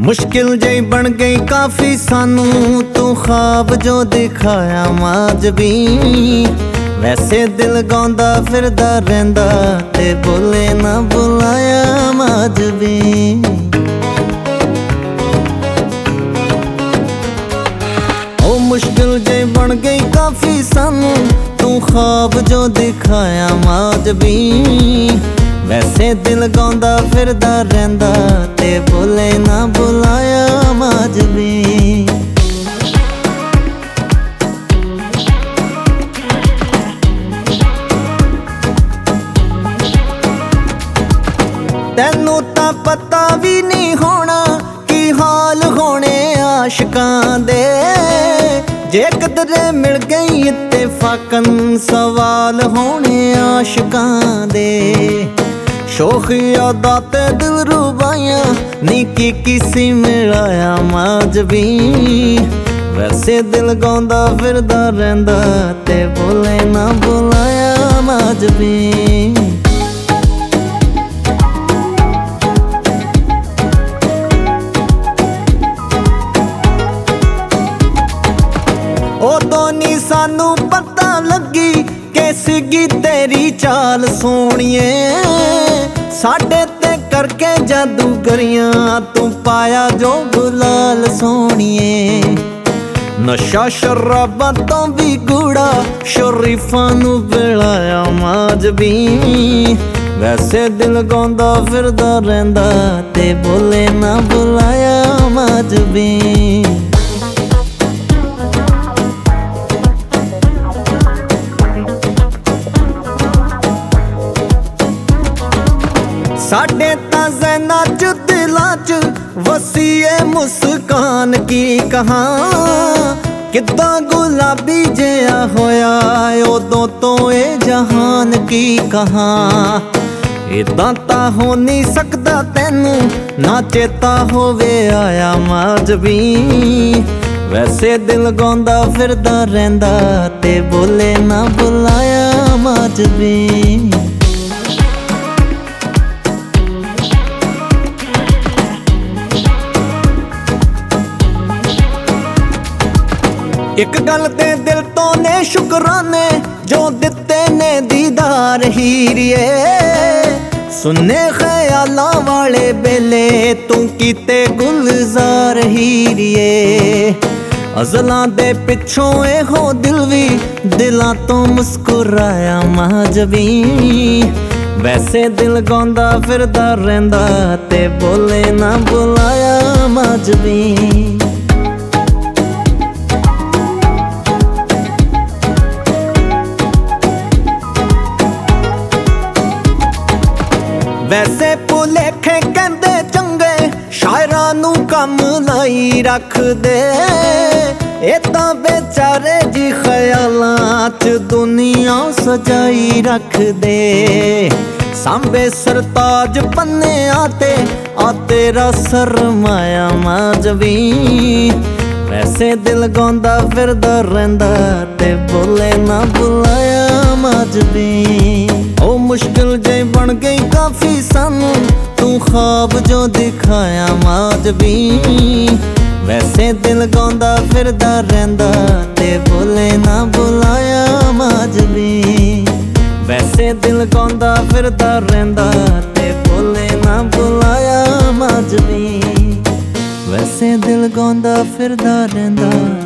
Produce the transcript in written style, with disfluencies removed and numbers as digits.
मुश्किल जई बन गई काफी सानू तू ख्वाब जो दिखाया माज भी वैसे दिल गांदा फिरदा रहिंदा ते बोले ना बुलाया माज भी। ओ मुश्किल जई बन गई काफी सानू तू ख्वाब जो दिखाया माज भी वैसे दिल गांदा फिरदा रहिंदा ते बोले ना बुलाया माज भी। तैनू तां पता भी नहीं होना की हाल होने आशिकां दे जे कदरे मिल गई इत्तेफाकन सवाल होने आशिकां दे। शोखी यादां ते दिल रुबाइयां नी की किसी मिलाया माज भी वैसे दिल गांदा फिरदा रहिंदा ते बोले ना बुलाया माज भी। उदों नी सानू पता लगी के सीगी तेरी चाल सोहणिए साडे ते करके जादूगरियां तू पाया जो गुलाल सोहणिए। नशा शराबां तो भी गूड़ा शरीफां नू बिलाया माज भी वैसे दिल गांदा फिरदा रहिंदा ते बोले ना बुलाया माज भी। साडे तां ज़हनां च दिलां च वसीए मुस्कान की कहां किद्दां गुलाबी जिहा होया उदों तो ए जहान की कहां। इदां तां हो नहीं सकदा तैनू ना चेता होवे आया माज भी वैसे दिल गांदा फिरदा रहिंदा ते बोले ना बुलाया माज भी। एक गल ते दिल तो ने शुकराने जो दिते ने दीदार हीरिए सुन्ने ख्यालां वाले बेले तू कीते गुलजार हीरिए। अज़लां दे पिछों एहो दिल भी दिलां तो मुस्कुराया माज भी वैसे दिल गांदा फिरदा रहिंदा ते बोले ना बुलाया माज भी। वैसे भुलेखे कहंदे चंगे शायरां नू कम लाई रख दे ए तां बेचारे जी ख्यालां च दुनिया सजाई रख दे। सांबे सरताज पन्ने आते आ तेरा सरमाया माज भी वैसे दिल गांदा फिरदा रहिंदा ते बोले ना बुलाया माज भी। ओ मुश्किल जई बन गई काफी सानू तू ख्वाब जो दिखाया माज भी वैसे दिल गांदा फिरदा रहिंदा ते बोले ना बुलाया माज भी वैसे दिल गांदा फिरदा रहिंदा ते बोले ना बुलाया माज भी वैसे दिल गांदा फिरदा रहिंदा।